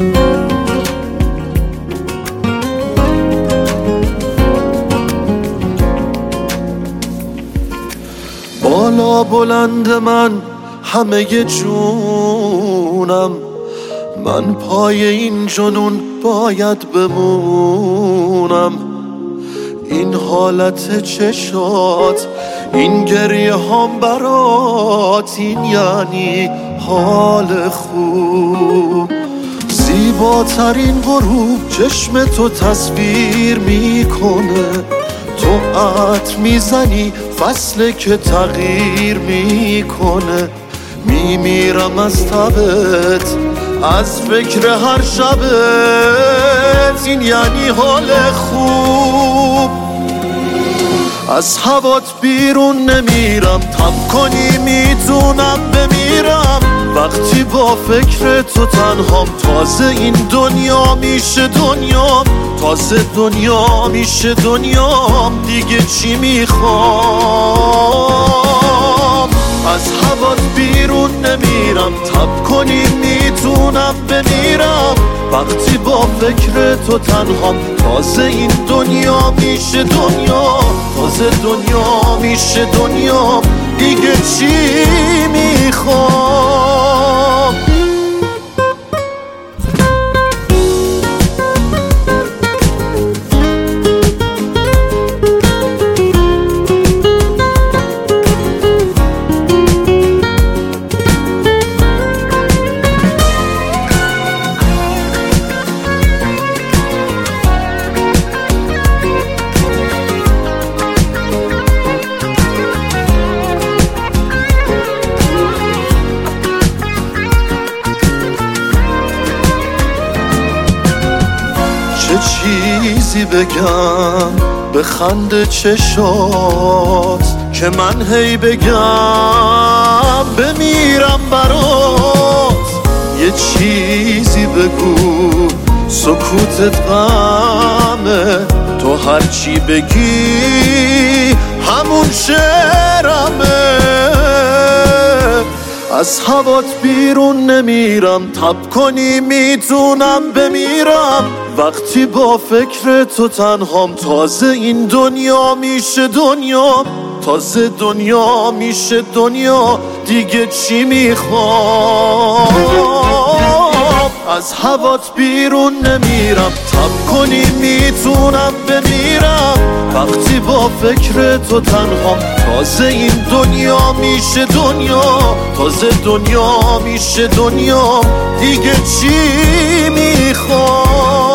بالا بلند من همه جونم، من پای این جنون باید بمونم. این حالت چشات، این گریه هم برات، این یعنی حال خوب. زیباترین غروب چشم تو تصویر میکنه، تو عطر میزنی فصل که تغییر میکنه. میمیرم از تبت، از فکر هر شبت، این یعنی حال خوب. از هوات بیرون نمیرم، تب کنی میتونم بمیرم. وقتی با فکر تو تنهام، تازه این دنیا میشه دنیام، تازه دنیا میشه دنیام. دیگه چی میخوام؟ از هوات بیرون نمیرم، تب کنی میتونم بمیرم. وقتی با فکر تو تنهام، تازه این دنیا میشه دنیا، تازه دنیا میشه دنیا. دیگه چی میخوام؟ چه چیزی بگم به خنده چشات، که من هی بگم بمیرم برات. یه چیزی بگو سکوتت غمه، تو هرچی بگی همون شعرمه. از هوات بیرون نمیرم، تب کنی میتونم بمیرم. وقتی با فکر تو تنهام، تازه این دنیا میشه دنیا، تازه دنیا میشه دنیا. دیگه چی میخوام؟ از هوات بیرون نمیرم، تب کنی میتونم بمیرم. وقتی با فکر تو تنهام، تازه این دنیا میشه دنیا، تازه دنیا میشه دنیا. دیگه چی میخوام؟